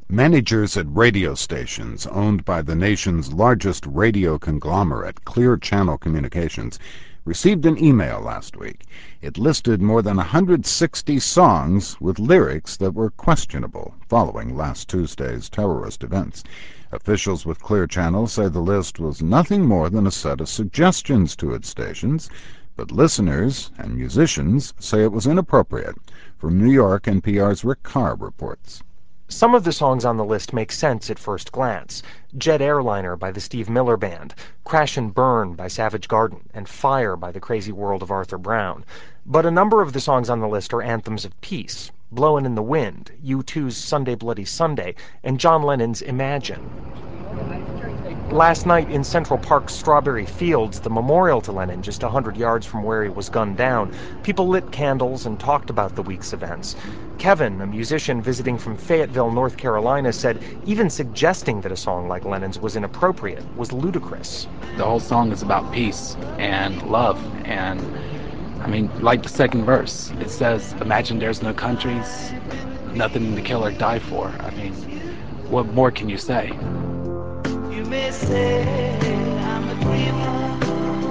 Managers at radio stations owned by the nation's largest radio conglomerate, Clear Channel Communications, received an email last week. It listed more than 160 songs with lyrics that were questionable following last Tuesday's terrorist events. Officials with Clear Channel say the list was nothing more than a set of suggestions to its stations, but listeners and musicians say it was inappropriate. From New York, NPR's Rick Carr reports. Some of the songs on the list make sense at first glance. Jet Airliner by the Steve Miller Band, Crash and Burn by Savage Garden, and Fire by the Crazy World of Arthur Brown. But a number of the songs on the list are anthems of peace. Blowin' in the Wind, U2's Sunday Bloody Sunday, and John Lennon's Imagine. Last night in Central Park's Strawberry Fields, the memorial to Lennon just 100 yards from where he was gunned down, people lit candles and talked about the week's events. Kevin, a musician visiting from Fayetteville, North Carolina, said even suggesting that a song like Lennon's was inappropriate was ludicrous. The whole song is about peace and love, and like the second verse, it says, imagine there's no countries, nothing to kill or die for. What more can you say? You may say I'm a dreamer,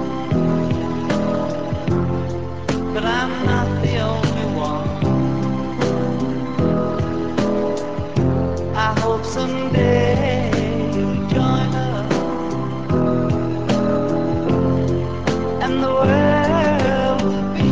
but I'm not the only one. I hope someday you'll join us, and the world will be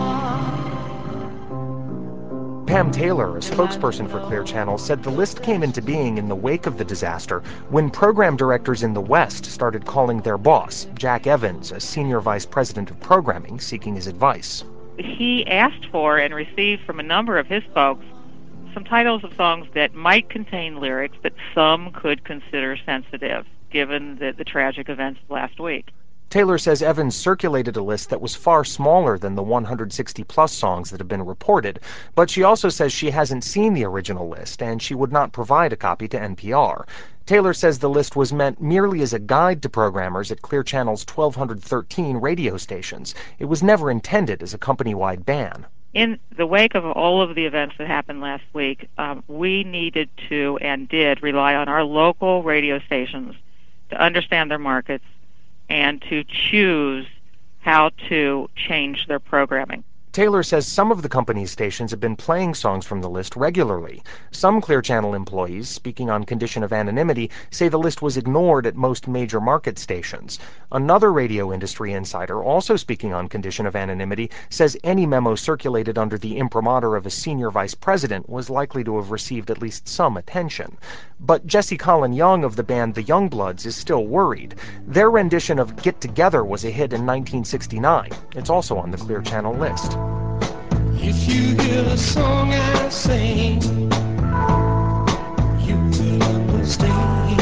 one. Pam Taylor, a spokesperson for Clear Channel, said the list came into being in the wake of the disaster when program directors in the West started calling their boss, Jack Evans, a senior vice president of programming, seeking his advice. He asked for and received from a number of his folks some titles of songs that might contain lyrics that some could consider sensitive, given the tragic events of last week. Taylor says Evans circulated a list that was far smaller than the 160-plus songs that have been reported, but she also says she hasn't seen the original list, and she would not provide a copy to NPR. Taylor says the list was meant merely as a guide to programmers at Clear Channel's 1,213 radio stations. It was never intended as a company-wide ban. In the wake of all of the events that happened last week, we needed to and did rely on our local radio stations to understand their markets and to choose how to change their programming. Taylor says some of the company's stations have been playing songs from the list regularly. Some Clear Channel employees, speaking on condition of anonymity, say the list was ignored at most major market stations. Another radio industry insider, also speaking on condition of anonymity, says any memo circulated under the imprimatur of a senior vice president was likely to have received at least some attention. But Jesse Colin Young of the band The Youngbloods is still worried. Their rendition of Get Together was a hit in 1969. It's also on the Clear Channel list. If you hear the song I sing, you will understand.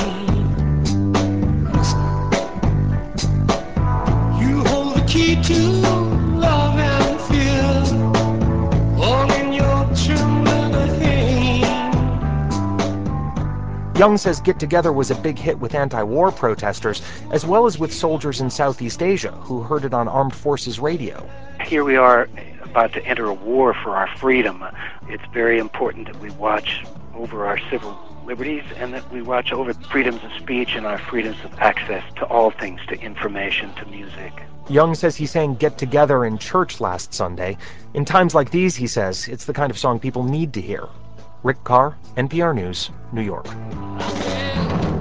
You hold the key to love and fear, all in your trembling hand. Young says Get Together was a big hit with anti-war protesters, as well as with soldiers in Southeast Asia who heard it on Armed Forces Radio. Here we are about to enter a war for our freedom. It's very important that we watch over our civil liberties and that we watch over freedoms of speech and our freedoms of access to all things, to information, to music. Young says he sang Get Together in church last Sunday. In times like these, he says, it's the kind of song people need to hear. Rick Carr, NPR News, New York.